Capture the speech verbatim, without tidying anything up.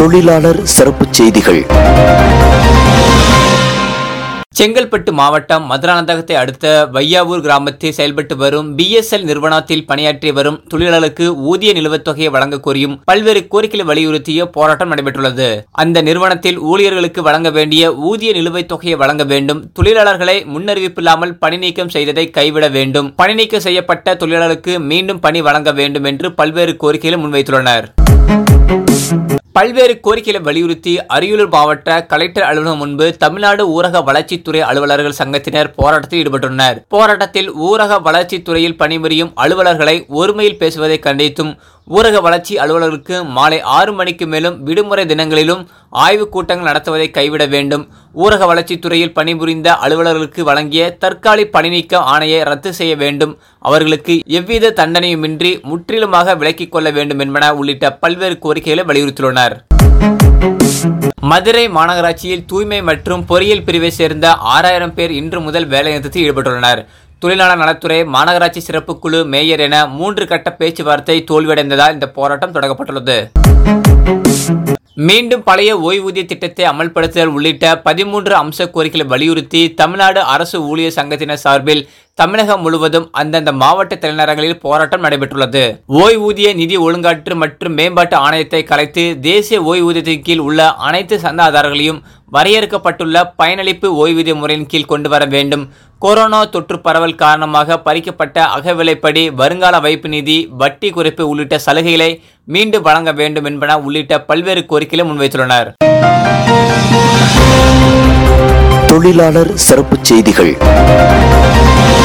தொழிலாளர் சிறப்புச் செய்திகள். செங்கல்பட்டு மாவட்டம் மதுராந்தகத்தை அடுத்த வையாவூர் கிராமத்தில் செயல்பட்டு வரும் பி எஸ் எல் நிறுவனத்தில் பணியாற்றி வரும் தொழிலாளர்களுக்கு ஊதிய நிலுவைத் தொகையை வழங்க கோரியும் பல்வேறு கோரிக்கைகளை வலியுறுத்திய போராட்டம் நடைபெற்றுள்ளது. அந்த நிறுவனத்தில் ஊழியர்களுக்கு வழங்க வேண்டிய ஊதிய நிலுவைத் தொகையை வழங்க வேண்டும், தொழிலாளர்களை முன்னறிவிப்பில்லாமல் பணி நீக்கம் செய்ததை கைவிட வேண்டும், பணி நீக்கம் செய்யப்பட்ட தொழிலாளர்களுக்கு மீண்டும் பணி வழங்க வேண்டும் என்று பல்வேறு கோரிக்கைகளை முன்வைத்துள்ளனர். பல்வேறு கோரிக்கைகளை வலியுறுத்தி அரியலூர் மாவட்ட கலெக்டர் அலுவலகம் முன்பு தமிழ்நாடு ஊரக வளர்ச்சித்துறை அலுவலர்கள் சங்கத்தினர் போராட்டத்தில் ஈடுபட்டுள்ளனர். போராட்டத்தில் ஊரக வளர்ச்சித்துறையில் பணிபுரியும் அலுவலர்களை ஒருமையில் பேசுவதை கண்டித்தும், ஊரக வளர்ச்சி அலுவலர்களுக்கு மாலை ஆறு மணிக்கு மேலும் விடுமுறை தினங்களிலும் ஆய்வுக் கூட்டங்கள் நடத்துவதை கைவிட வேண்டும், ஊரக வளர்ச்சித்துறையில் பணிபுரிந்த அலுவலர்களுக்கு வழங்கிய தற்காலிக பணிநீக்க ஆணையை ரத்து செய்ய வேண்டும், அவர்களுக்கு எவ்வித தண்டனையுமின்றி முற்றிலுமாக விலக்கிக் கொள்ள வேண்டும் என்பன உள்ளிட்ட பல்வேறு கோரிக்கைகளை வலியுறுத்தியுள்ளனர். மதுரை மாநகராட்சியில் தூய்மை மற்றும் பொறியியல் பிரிவை சேர்ந்த ஆறாயிரம் பேர் இன்று முதல் வேலைநிறுத்தத்தில் ஈடுபட்டுள்ளனர். தொழிலாளர் நலத்துறை, மாநகராட்சி சிறப்பு குழு, மேயர் என மூன்று கட்ட பேச்சுவார்த்தை தோல்வியடைந்ததால் இந்த போராட்டம் தொடங்கப்பட்டுள்ளது. மீண்டும் பழைய ஓய்வூதிய திட்டத்தை அமல்படுத்துதல் உள்ளிட்ட பதிமூன்று அம்ச கோரிக்கைகளை வலியுறுத்தி தமிழ்நாடு அரசு ஊழியர் சங்கத்தினர் சார்பில் தமிழகம் முழுவதும் அந்தந்த மாவட்ட தலைநகரங்களில் போராட்டம் நடைபெற்றுள்ளது. ஓய்வூதிய நிதி ஒழுங்காற்று மற்றும் மேம்பாட்டு ஆணையத்தை கலைத்து தேசிய ஓய்வூதியத்தின் கீழ் உள்ள அனைத்து சந்தாதாரர்களையும் வரையறுக்கப்பட்டுள்ள பயனளிப்பு ஓய்வூதிய முறையின் கீழ் கொண்டு வர வேண்டும், கொரோனா தொற்று பரவல் காரணமாக பறிக்கப்பட்ட அகவிலைப்படி வருங்கால வைப்பு நிதி, வட்டி குறைப்பு உள்ளிட்ட சலுகைகளை மீண்டும் வழங்க வேண்டும் என்பன உள்ளிட்ட பல்வேறு கோரிக்கைகளை முன்வைத்துள்ளனர். தொழிலாளர் சிறப்புச் செய்திகள்.